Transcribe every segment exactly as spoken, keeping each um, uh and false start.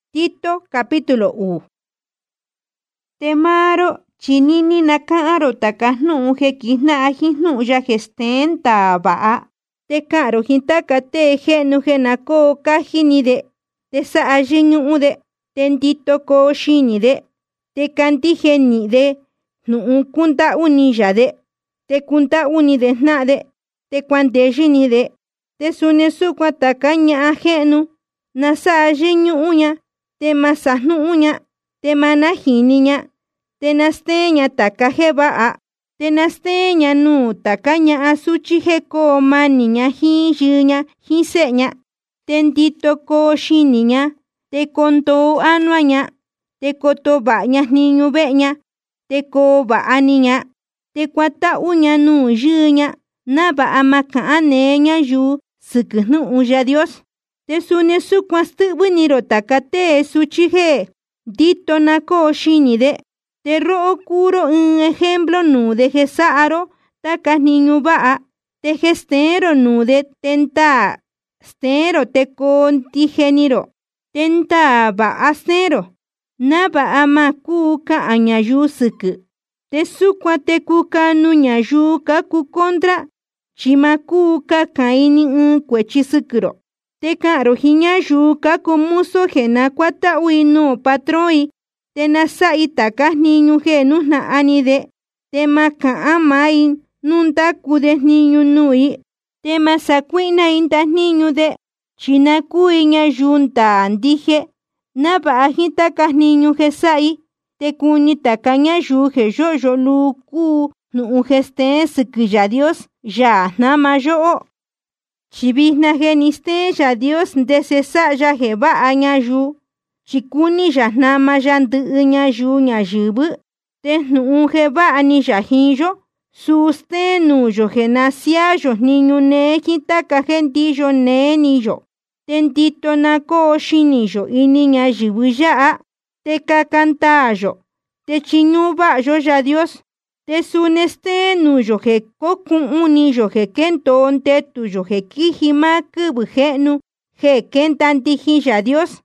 Tito capítulo uno. Temaro chinini nakaro takahnu je kihna hinu ya gestenta ba. Te karo hintaka te genu genako kahini te sa ajinu de tendito ko shini de te kanti geni de nu kunta unija de te kunta uni de na de te kwante jini de te sune su kwataka nya genu na sa ajinu unya te masahnu unya te manahini nya te nasteña taka jeba te nasteña nu taka nya asuchi heko mani nya hinya hiseña tendito ko shini nya te konto anuanya te koto ba nya niñu beña te ko ba aniña te kwata unya nu ynya na ba amaka aneña yu suknu uya Dios te sune su kwastu buniro taka te suchi he dito nako shini de te ro kuro un ejemplo nu de gesaro taka niñu ba te gestero nu de tenta stero te contigeniro tenta ba astero na ba ama kuka anyayu suku te sukwa te kuka nunya yuka ku kontra chima kuka kaini un kwechi sukuro te karo hinya yuka kumuso gena kwata uino patroi te nasa itaka niñu genu na anide te maka amai nunta kude niñu nui te masakuina inta niñu de china kuiña yunta andije na ba ahitaka niñu gesai te kuni takaña yuge yoyo luku nu geste sukuya Dios ya na mayo chibisna geniste ya Dios desesa ya jeba añayu chikuni ya nama ya nduña yu nya yubu te nu jeba ani ya hinyo sustenu yo genasia yo niñu ne kitaka gentillo ne ni yo tentito nako shini yo iniña yubu ya te kakanta yo te chiñuba yo ya Dios te suneste nu yo he kokun uni yo he kenton te tu yo he kijima kubujenu he kentantiji ya Dios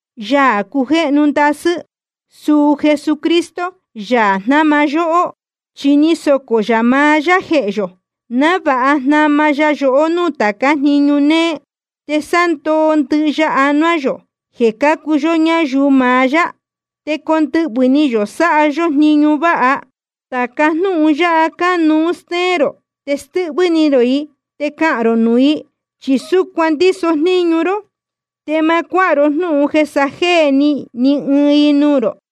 ya kuje nuntasu su Jesucristo ya nama yo chini soko yama ya heyo na ba nama ya yo nu taka niñu ne te santo ntu ya anua yo he kakuyo nya yuma ya te kontu buni yo sa yo niñu ba taka nu ya kanu stero te stu buni roi te karo nui chisu kwandiso niñu ro te makwaro nu jesajeni ni inuro